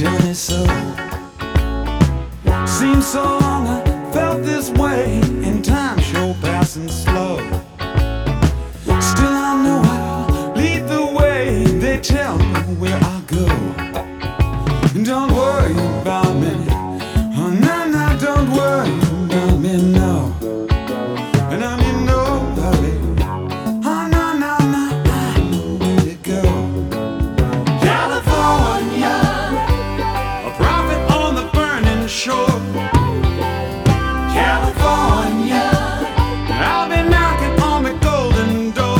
journey so. Seems so long I felt this way, and time sure passing slow. Still I know I'll lead the way. They tell me where I go. Don't worry about me. Oh no, no, don't worry about me, no. And I'm in no hurry. Oh no, no, no, I know where to go. California, a prophet on the burning shore. California, I've been knocking on the golden door.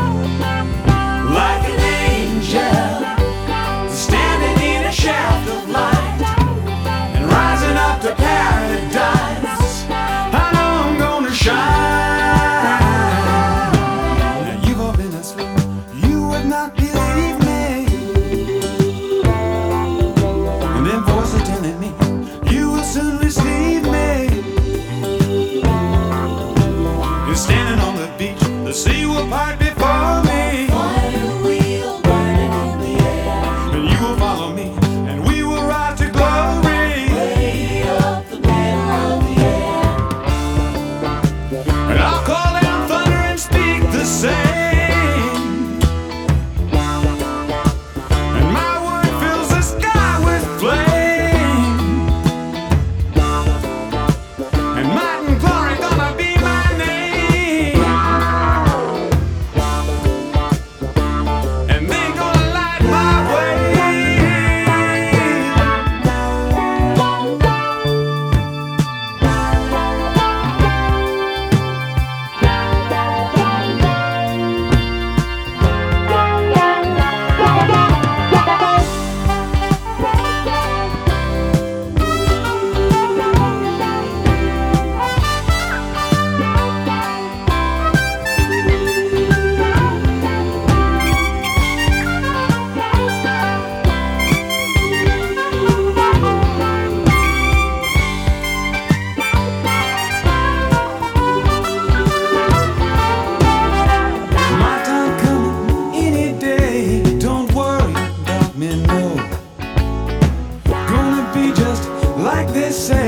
Like an angel, standing in a shaft of light, and rising up to paradise. I know I'm gonna shine. Now you've all been asleep, you would not believe me. And then voices telling me you will soon receive me. You're standing on the beach, the sea will part before me. Fire wheel burning in the air, And you will follow me, and we will rise to glory. way up the middle of the air. And I'll call down thunder and speak the same. And my word fills the sky with flame. And might and glory gonna be my name. And they gonna light my way. My time coming any day. Don't worry about me, no. Gonna be just like they say.